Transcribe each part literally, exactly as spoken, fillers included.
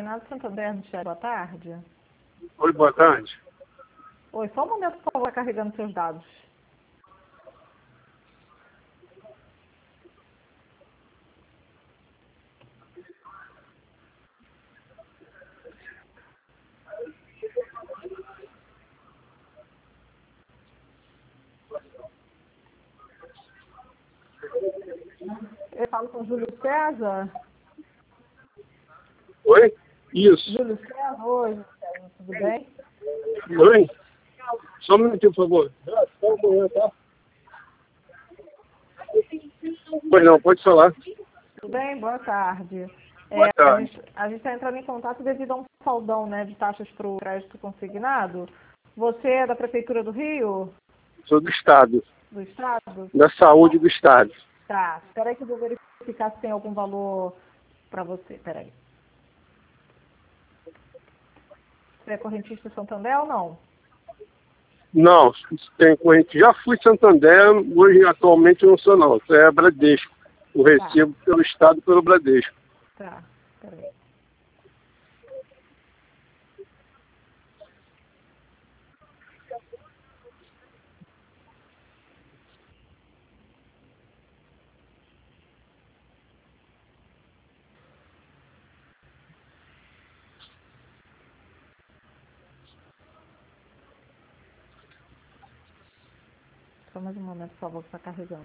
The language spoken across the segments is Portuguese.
Renato Santander, no chat. Boa tarde. Oi, boa tarde. Oi, só um momento, por favor, carregando seus dados. Eu falo com o Júlio César. Oi? Isso. Júlio César, oi, Júlio César, tudo bem? Oi? Só um minutinho, por favor. Só um momento, tá? Pois não, pode falar. Tudo bem? Boa tarde. Boa É, tarde. a gente está entrando em contato devido a um faldão, né, de taxas para o crédito consignado. Você é da Prefeitura do Rio? Sou do Estado. Do Estado? Da Saúde do Estado. Tá. Espera aí que eu vou verificar se tem algum valor para você. Espera aí. Você é correntista Santander ou não? Não, tem corrente. Já fui Santander, hoje atualmente eu não sou não. Isso é Bradesco. O recebo tá. Pelo Estado pelo Bradesco. Tá, espera aí. Só mais um momento, por favor, que está carregando.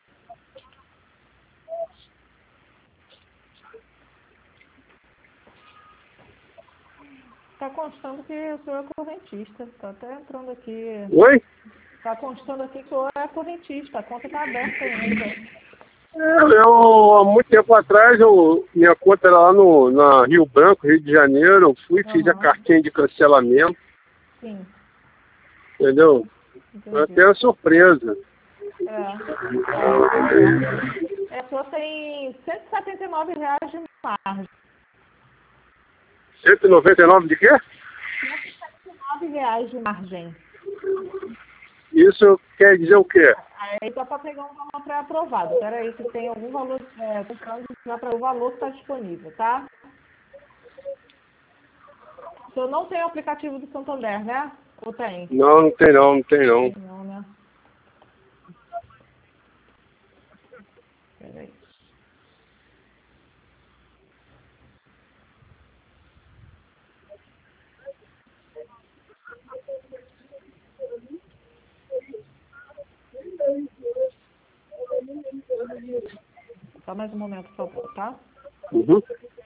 Está constando que o senhor é correntista. Está até entrando aqui. Oi? Está constando aqui que o senhor é correntista. A conta está aberta ainda. É, eu, há muito tempo atrás, eu, minha conta era lá no na Rio Branco, Rio de Janeiro. Eu fui, Uhum. fiz a cartinha de cancelamento. Sim. Entendeu? Entendi. Foi até uma surpresa. É. É, a sua tem cento e setenta e nove reais de margem. cento e noventa e nove de quê? cento e setenta e nove reais de margem. Isso quer dizer o quê? Aí dá para pegar um valor pré-aprovado. Espera aí, se tem algum valor, é, comprando já para o valor que está disponível, tá? O senhor não tem o aplicativo do Santander, né? Ou tem? Não, não tem não, não tem não. Não, né? Espera aí. Só mais um momento, por favor, tá? Uhum.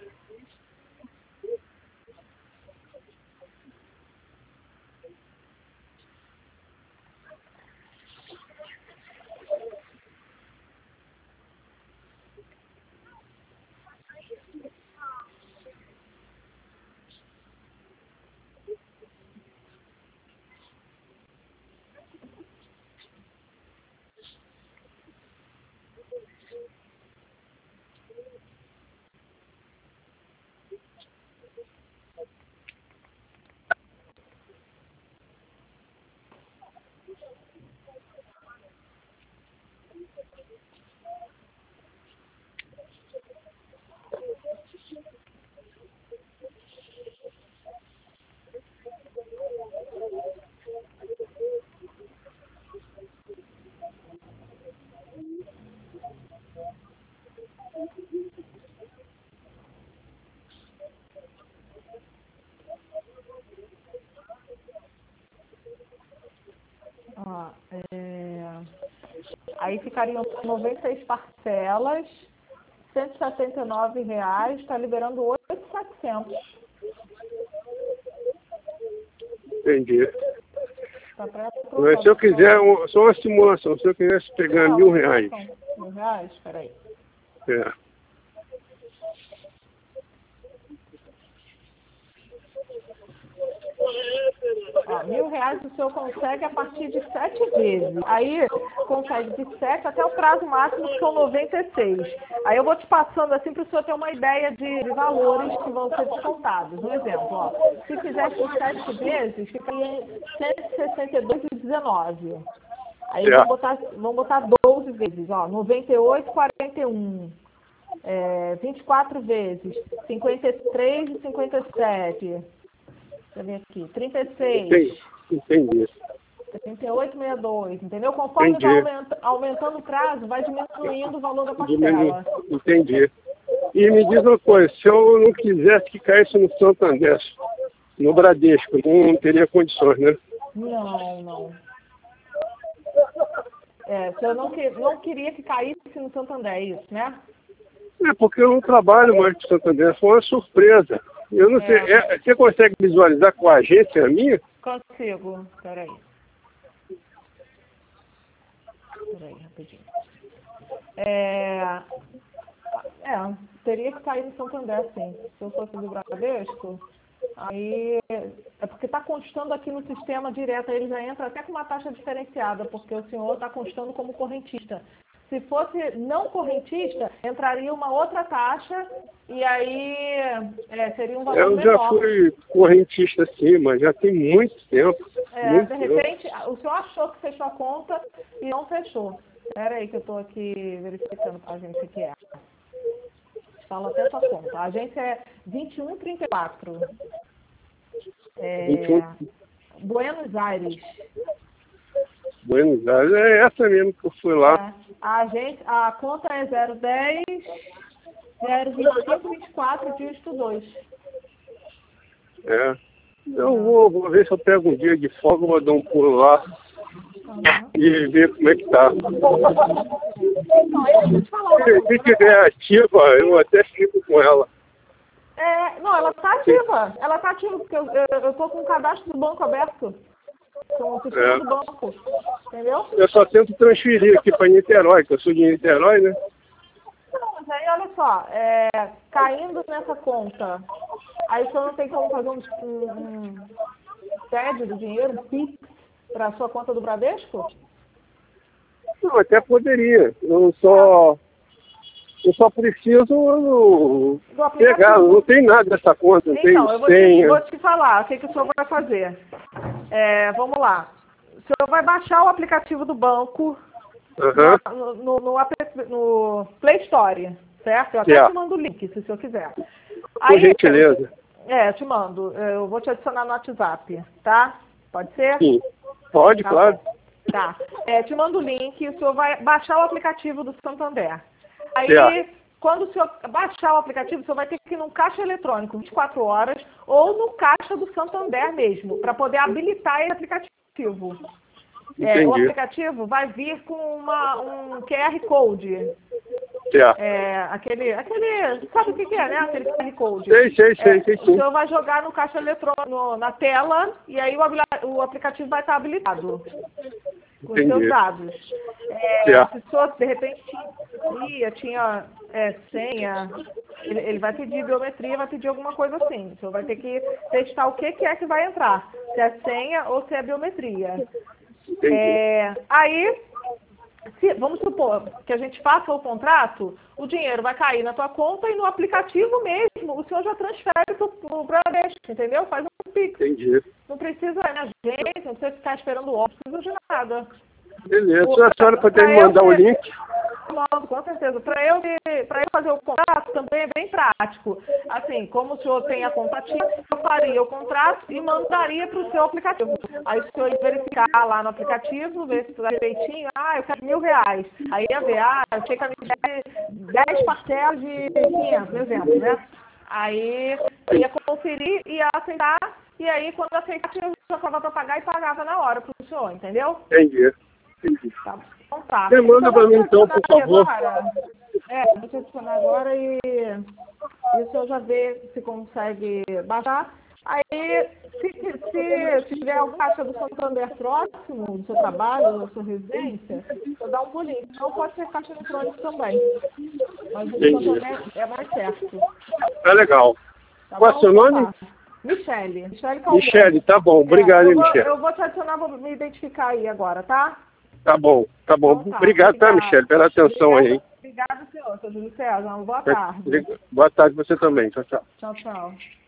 Ó, é... Aí ficariam noventa e seis parcelas, cento e setenta e nove reais, está liberando oito mil e setecentos. Entendi. Tá pré Mas se eu quiser, um- só uma simulação, se eu quisesse pegar Não, mil reais. Mil reais? Espera aí. É. Ó, mil reais o senhor consegue a partir de sete vezes. Aí consegue de sete até o prazo máximo, que são noventa e seis. Aí eu vou te passando assim para o senhor ter uma ideia de, de valores que vão ser descontados. Um exemplo, ó, se fizesse por sete vezes, ficaria cento e sessenta e dois reais e dezenove. Aí É. vamos botar, vamos botar doze vezes, ó, noventa e oito reais e quarenta e um. é, vinte e quatro vezes cinquenta e três e cinquenta e sete. Deixa eu ver aqui. trinta e seis. Entendi. Entendi. trinta e oito, sessenta e dois, entendeu? Conforme Entendi. vai aumenta, aumentando o prazo, vai diminuindo o valor da Diminu- parcela. Entendi. E me diz uma coisa, se eu não quisesse que caísse no Santander, no Bradesco, não teria condições, né? Não, não. É, se eu não, que, não queria que caísse no Santander, é isso, né? É porque eu não trabalho mais com Santander, foi uma surpresa. Eu não É. sei, é, você consegue visualizar com a agência minha? Consigo. Peraí. Peraí, rapidinho. É, é, teria que cair no Santander, sim. Se eu fosse do Bradesco, aí é porque está constando aqui no sistema direto, aí ele já entra até com uma taxa diferenciada, porque o senhor está constando como correntista. Se fosse não correntista, entraria uma outra taxa e aí é, seria um valor Eu menor. já fui correntista sim, mas já tem muito tempo. É, muito de tempo. repente, o senhor achou que fechou a conta e não fechou. Espera aí que eu estou aqui verificando para a agência que é. Fala até sua conta. A agência é vinte e um trinta e quatro. É, vinte e um. Buenos Aires. Buenos Aires, é essa mesmo que eu fui lá. É, a, agência, a conta é zero dez, zero vinte e cinco, vinte e quatro, dígito dois. É. Eu vou, vou ver se eu pego um dia de folga, vou dar um pulo lá Uhum. e ver como é que tá. Então, eu vou te falar uma Se, coisa. se tiver ativa, eu até fico com ela. É, não, ela está ativa. Ela está ativa, porque eu eu estou com o cadastro do banco aberto. Com o sistema É. do banco. Entendeu? Eu só tento transferir aqui para Niterói, que eu sou de Niterói, né? Não, mas aí olha só, é, caindo nessa conta, aí o senhor não tem como fazer um, um, um T E D do dinheiro, um Pix, para a sua conta do Bradesco? Não, até poderia. Eu só, eu só preciso Do aplicativo. pegar. Não tem nada dessa conta, não Então, tem eu vou te, senha. vou te falar o que, que o senhor vai fazer. É, vamos lá. O senhor vai baixar o aplicativo do banco Aham. no, no, no, app- no Play Store, certo? Eu até Yeah. te mando o link, se o senhor quiser. Por Aí, gentileza. É, eu te mando. Eu vou te adicionar no WhatsApp, tá? Pode ser? Sim. Pode, Tá claro. bom. Tá. É, te mando o link, o senhor vai baixar o aplicativo do Santander. Aí, Certo. quando o senhor baixar o aplicativo, o senhor vai ter que ir num caixa eletrônico vinte e quatro horas ou no caixa do Santander mesmo, para poder habilitar esse aplicativo. É, o Entendi. aplicativo vai vir com uma, um Q R Code. Certo. É, aquele, aquele, sabe o que, que é, né? Aquele Q R Code. Sei, sei, sei, É, sei o sim. senhor vai jogar no caixa eletrônico, na tela, e aí o, habila- o aplicativo vai estar habilitado com os Entendi. seus dados. É, Certo. se o senhor, de repente, tinha, tinha é, senha, ele, ele vai pedir biometria, vai pedir alguma coisa assim. O senhor vai ter que testar o que, que é que vai entrar, se é senha ou se é biometria. Entendi. É, aí, se, vamos supor que a gente faça o contrato, o dinheiro vai cair na tua conta e no aplicativo mesmo, o senhor já transfere para o Bradesco, entendeu? Faz um Pix. Entendi. Não precisa ir na agência, não precisa ficar esperando o ônibus, não precisa de nada. Beleza. O- Se a senhora puder pra me eu mandar o ver- link. Mando, com certeza. Para eu, para eu fazer o contrato também é bem prático. Assim, como o senhor tem a conta ativa, eu faria o contrato e mandaria para o seu aplicativo. Aí o senhor ia verificar lá no aplicativo, ver se tudo é direitinho. Ah, eu quero mil reais. Aí ia ver, ah, eu sei que a me deve dez parcelas de quinhentos, por exemplo, né? Aí ia conferir, ia aceitar, e aí quando aceitasse, eu já acabava para pagar e pagava na hora para o senhor, entendeu? Entendi. Entendi. Tá. Então tá. Você manda Então, pra vou mim te então, por adicionar favor. agora. É, vou te adicionar agora e, e o senhor já vê se consegue baixar. Aí, se, se, se tiver alguma caixa do Santander próximo do seu trabalho, da sua residência, eu dá um pulinho. Não pode ser caixa eletrônica também. Mas o Entendi. Santander é mais certo. Tá legal. Tá Qual é bom? o seu nome? Tá. Michele. Michele Caldeira. Michele, tá bom. Obrigado, É, hein, eu, vou, Michele. eu vou te adicionar, vou me identificar aí agora, tá? Tá bom, tá bom. Então tá, Obrigado, tá, obrigada. Michele, pela atenção aí, hein? Obrigada, senhor. Sou Júlio César. Uma boa tarde. Boa tarde você também. Tchau, tchau. Tchau, tchau.